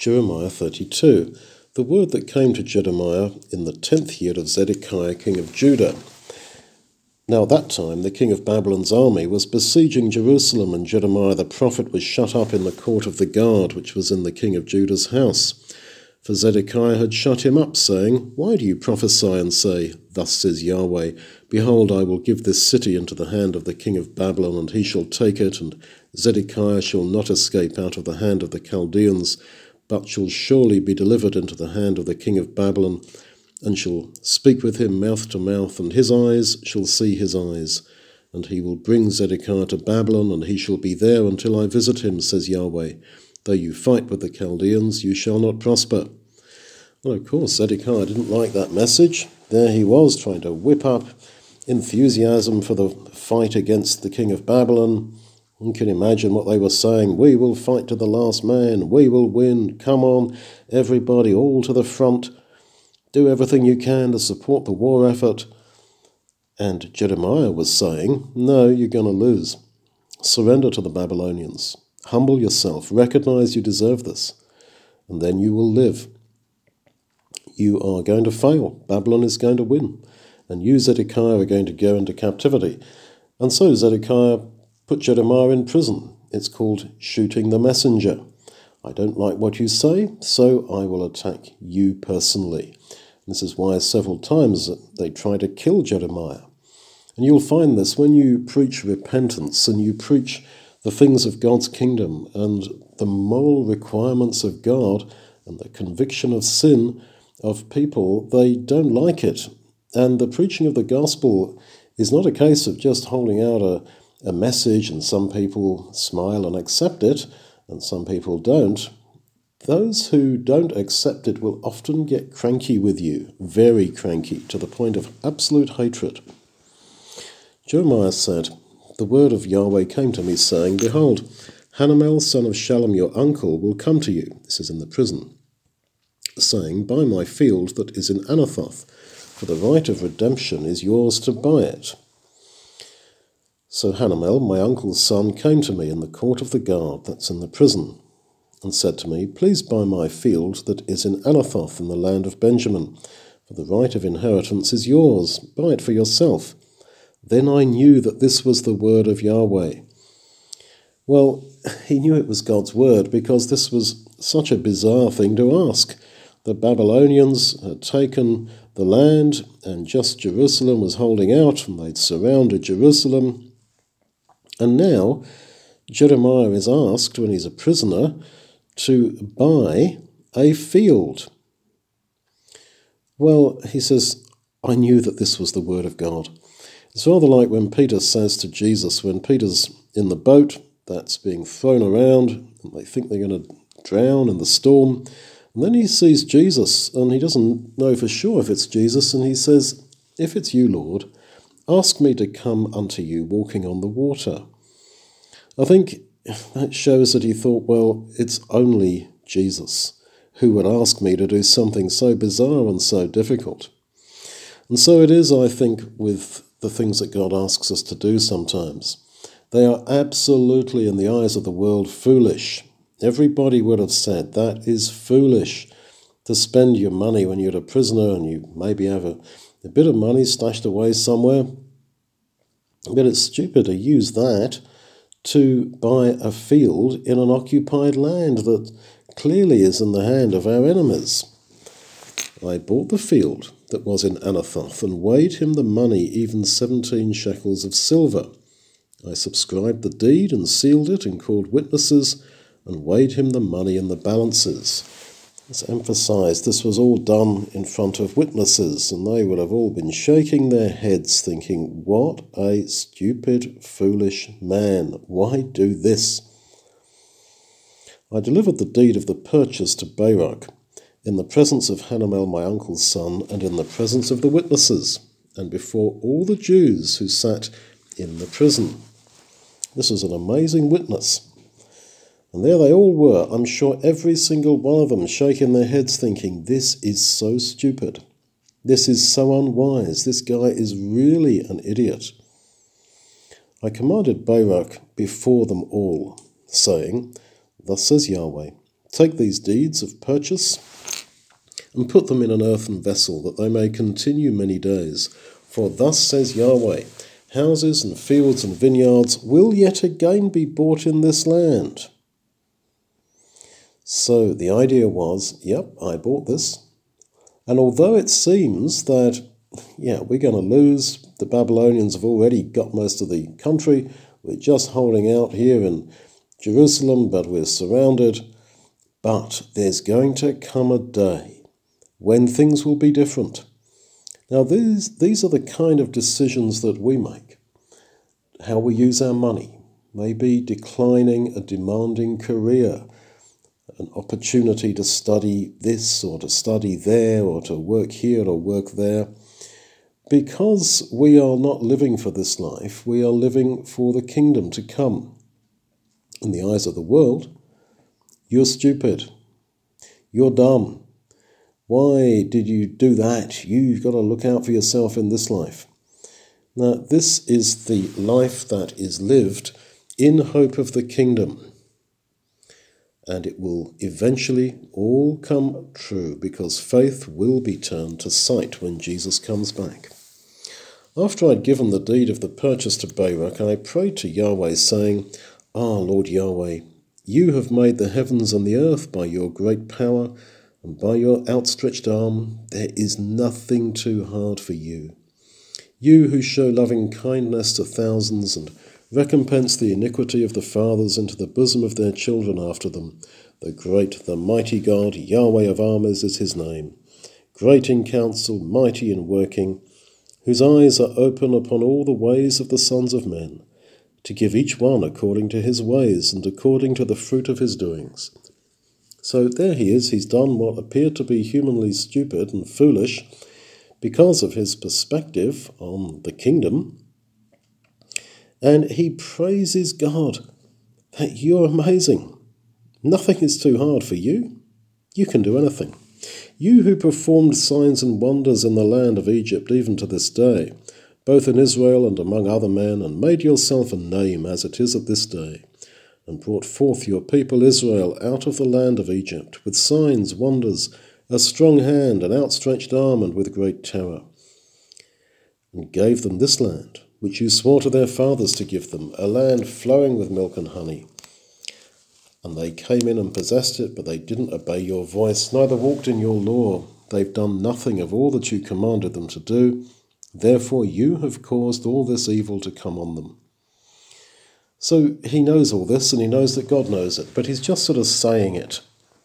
Jeremiah 32, the word that came to Jeremiah in the 10th year of Zedekiah king of Judah. Now at that time the king of Babylon's army was besieging Jerusalem, and Jeremiah the prophet was shut up in the court of the guard, which was in the king of Judah's house. For Zedekiah had shut him up, saying, Why do you prophesy and say, Thus says Yahweh, Behold, I will give this city into the hand of the king of Babylon, and he shall take it, and Zedekiah shall not escape out of the hand of the Chaldeans, but shall surely be delivered into the hand of the king of Babylon, and shall speak with him mouth to mouth, and his eyes shall see his eyes. And he will bring Zedekiah to Babylon, and he shall be there until I visit him, says Yahweh. Though you fight with the Chaldeans, you shall not prosper. Well, of course, Zedekiah didn't like that message. There he was, trying to whip up enthusiasm for the fight against the king of Babylon. You can imagine what they were saying. We will fight to the last man. We will win. Come on, everybody, all to the front. Do everything you can to support the war effort. And Jeremiah was saying, no, you're going to lose. Surrender to the Babylonians. Humble yourself. Recognize you deserve this. And then you will live. You are going to fail. Babylon is going to win. And you, Zedekiah, are going to go into captivity. And so Zedekiah put Jeremiah in prison. It's called shooting the messenger. I don't like what you say, so I will attack you personally. This is why several times they try to kill Jeremiah. And you'll find this when you preach repentance and you preach the things of God's kingdom and the moral requirements of God and the conviction of sin of people. They don't like it. And the preaching of the gospel is not a case of just holding out a message and some people smile and accept it and some people don't. Those who don't accept it will often get cranky with you, very cranky, to the point of absolute hatred. Jeremiah said, The word of Yahweh came to me, saying, Behold, Hanamel, son of Shallum, your uncle, will come to you, this is in the prison, saying, Buy my field that is in Anathoth, for the right of redemption is yours to buy it. So Hanamel, my uncle's son, came to me in the court of the guard that's in the prison, and said to me, Please buy my field that is in Anathoth in the land of Benjamin, for the right of inheritance is yours. Buy it for yourself. Then I knew that this was the word of Yahweh. Well, he knew it was God's word because this was such a bizarre thing to ask. The Babylonians had taken the land, and just Jerusalem was holding out, and they'd surrounded Jerusalem. And now Jeremiah is asked, when he's a prisoner, to buy a field. Well, he says, I knew that this was the word of God. It's rather like when Peter says to Jesus, when Peter's in the boat that's being thrown around, and they think they're going to drown in the storm, and then he sees Jesus, and he doesn't know for sure if it's Jesus, and he says, If it's you, Lord, ask me to come unto you walking on the water. I think that shows that he thought, well, it's only Jesus who would ask me to do something so bizarre and so difficult. And so it is, I think, with the things that God asks us to do sometimes. They are absolutely, in the eyes of the world, foolish. Everybody would have said that is foolish to spend your money when you're a prisoner and you maybe have a bit of money stashed away somewhere. But it's stupid to use that to buy a field in an occupied land that clearly is in the hand of our enemies. I bought the field that was in Anathoth and weighed him the money, even 17 shekels of silver. I subscribed the deed and sealed it and called witnesses and weighed him the money in the balances. Let's emphasize this was all done in front of witnesses, and they would have all been shaking their heads thinking, what a stupid, foolish man. Why do this? I delivered the deed of the purchase to Baruch in the presence of Hanamel, my uncle's son, and in the presence of the witnesses, and before all the Jews who sat in the prison. This is an amazing witness. And there they all were, I'm sure every single one of them shaking their heads thinking, this is so stupid. This is so unwise. This guy is really an idiot. I commanded Baruch before them all, saying, Thus says Yahweh, Take these deeds of purchase and put them in an earthen vessel, that they may continue many days. For thus says Yahweh, houses and fields and vineyards will yet again be bought in this land. So the idea was, yep, I bought this. And although it seems that, we're going to lose, the Babylonians have already got most of the country, we're just holding out here in Jerusalem, but we're surrounded. But there's going to come a day when things will be different. Now, these are the kind of decisions that we make. How we use our money, maybe declining a demanding career, an opportunity to study this or to study there or to work here or work there. Because we are not living for this life, we are living for the kingdom to come. In the eyes of the world, you're stupid. You're dumb. Why did you do that? You've got to look out for yourself in this life. Now, this is the life that is lived in hope of the kingdom. And it will eventually all come true, because faith will be turned to sight when Jesus comes back. After I'd given the deed of the purchase to Baruch, I prayed to Yahweh, saying, Lord Yahweh, you have made the heavens and the earth by your great power, and by your outstretched arm. There is nothing too hard for you. You who show loving kindness to thousands, and recompense the iniquity of the fathers into the bosom of their children after them. The great, the mighty God, Yahweh of armies is his name. Great in counsel, mighty in working, whose eyes are open upon all the ways of the sons of men, to give each one according to his ways and according to the fruit of his doings. So there he is, he's done what appeared to be humanly stupid and foolish because of his perspective on the kingdom. And he praises God that you're amazing. Nothing is too hard for you. You can do anything. You who performed signs and wonders in the land of Egypt even to this day, both in Israel and among other men, and made yourself a name as it is at this day, and brought forth your people Israel out of the land of Egypt, with signs, wonders, a strong hand, an outstretched arm, and with great terror, and gave them this land, which you swore to their fathers to give them, a land flowing with milk and honey. And they came in and possessed it, but they didn't obey your voice, neither walked in your law. They've done nothing of all that you commanded them to do. Therefore you have caused all this evil to come on them. So he knows all this, and he knows that God knows it, but he's just sort of saying it.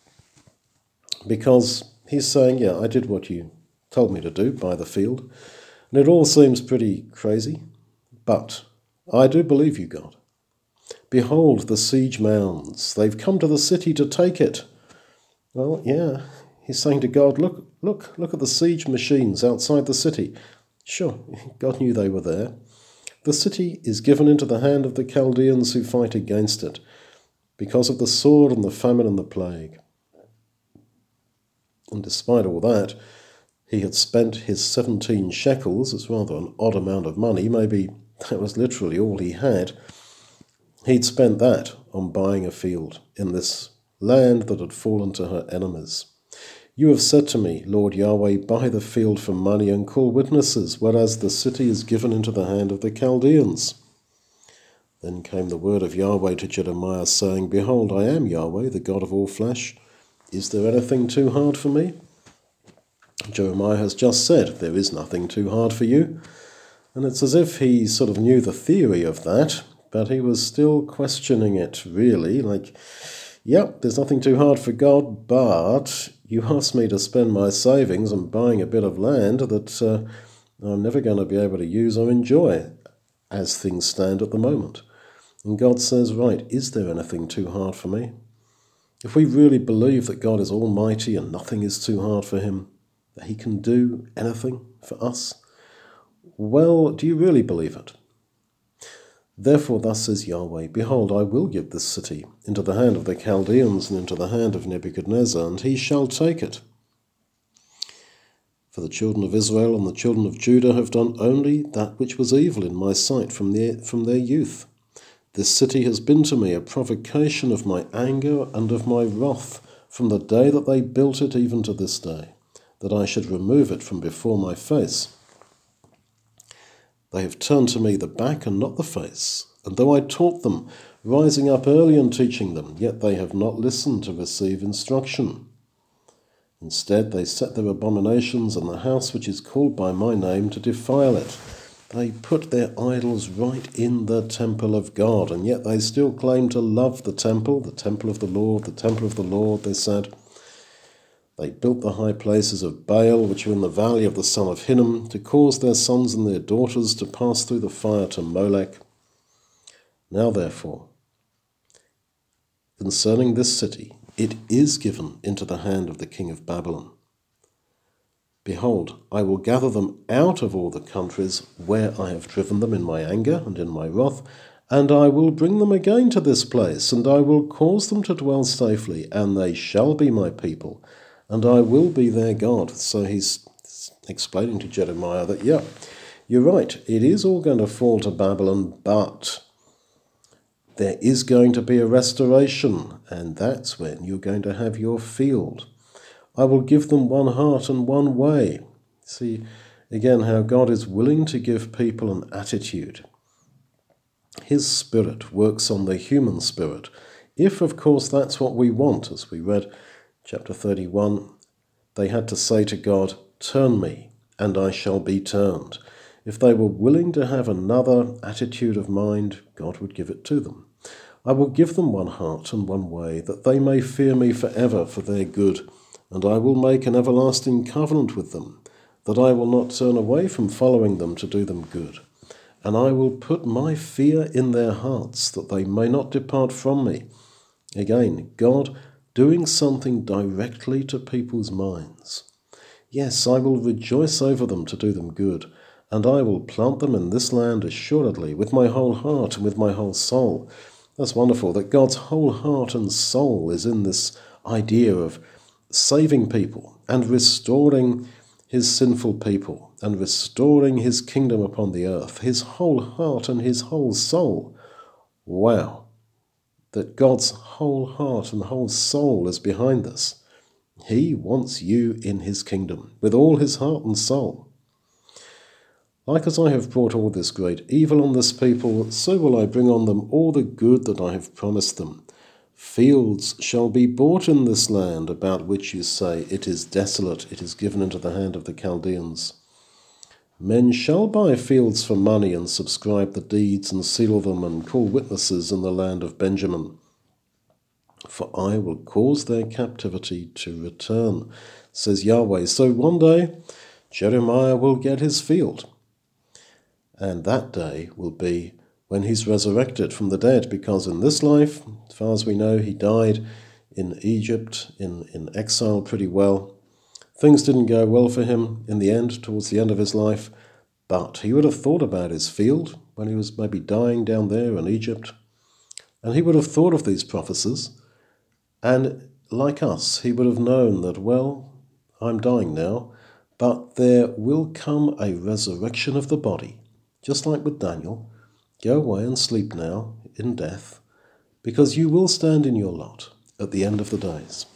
Because he's saying, yeah, I did what you told me to do by the field. And it all seems pretty crazy, but I do believe you, God. Behold the siege mounds. They've come to the city to take it. Well, yeah, he's saying to God, look at the siege machines outside the city. Sure, God knew they were there. The city is given into the hand of the Chaldeans who fight against it, because of the sword and the famine and the plague. And despite all that, he had spent his 17 shekels. It's rather an odd amount of money. Maybe that was literally all he had. He'd spent that on buying a field in this land that had fallen to her enemies. You have said to me, Lord Yahweh, buy the field for money and call witnesses, whereas the city is given into the hand of the Chaldeans. Then came the word of Yahweh to Jeremiah, saying, Behold, I am Yahweh, the God of all flesh. Is there anything too hard for me? Jeremiah has just said, there is nothing too hard for you. And it's as if he sort of knew the theory of that, but he was still questioning it, really. Like, yep, there's nothing too hard for God, but you asked me to spend my savings on buying a bit of land that I'm never going to be able to use or enjoy as things stand at the moment. And God says, right, is there anything too hard for me? If we really believe that God is almighty and nothing is too hard for him, that he can do anything for us, well, do you really believe it? Therefore thus says Yahweh, Behold, I will give this city into the hand of the Chaldeans and into the hand of Nebuchadnezzar, and he shall take it. For the children of Israel and the children of Judah have done only that which was evil in my sight from their youth. This city has been to me a provocation of my anger and of my wrath, from the day that they built it even to this day, that I should remove it from before my face. They have turned to me the back and not the face, and though I taught them, rising up early and teaching them, yet they have not listened to receive instruction. Instead, they set their abominations on the house which is called by my name to defile it. They put their idols right in the temple of God, and yet they still claim to love the temple of the Lord, the temple of the Lord, they said. They built the high places of Baal, which are in the valley of the son of Hinnom, to cause their sons and their daughters to pass through the fire to Molech. Now, therefore, concerning this city, it is given into the hand of the king of Babylon. Behold, I will gather them out of all the countries where I have driven them in my anger and in my wrath, and I will bring them again to this place, and I will cause them to dwell safely, and they shall be my people, and I will be their God. So he's explaining to Jeremiah that, yeah, you're right, it is all going to fall to Babylon, but there is going to be a restoration, and that's when you're going to have your field. I will give them one heart and one way. See, again, how God is willing to give people an attitude. His spirit works on the human spirit, if, of course, that's what we want. As we read chapter 31, they had to say to God, "Turn me, and I shall be turned." If they were willing to have another attitude of mind, God would give it to them. I will give them one heart and one way, that they may fear me forever for their good. And I will make an everlasting covenant with them, that I will not turn away from following them to do them good. And I will put my fear in their hearts, that they may not depart from me. Again, God doing something directly to people's minds. Yes, I will rejoice over them to do them good, and I will plant them in this land assuredly, with my whole heart and with my whole soul. That's wonderful, that God's whole heart and soul is in this idea of saving people and restoring his sinful people and restoring his kingdom upon the earth, his whole heart and his whole soul. Wow, that God's whole heart and whole soul is behind this. He wants you in his kingdom with all his heart and soul. Like as I have brought all this great evil on this people, so will I bring on them all the good that I have promised them. Fields shall be bought in this land, about which you say, "It is desolate, it is given into the hand of the Chaldeans." Men shall buy fields for money, and subscribe the deeds, and seal them, and call witnesses in the land of Benjamin. For I will cause their captivity to return, says Yahweh. So one day Jeremiah will get his field, and that day will be when he's resurrected from the dead, because in this life, as far as we know, he died in Egypt, in exile pretty well. Things didn't go well for him in the end, towards the end of his life, but he would have thought about his field when he was maybe dying down there in Egypt, and he would have thought of these prophecies, and like us, he would have known that, well, I'm dying now, but there will come a resurrection of the body, just like with Daniel. Go away and sleep now in death, because you will stand in your lot at the end of the days.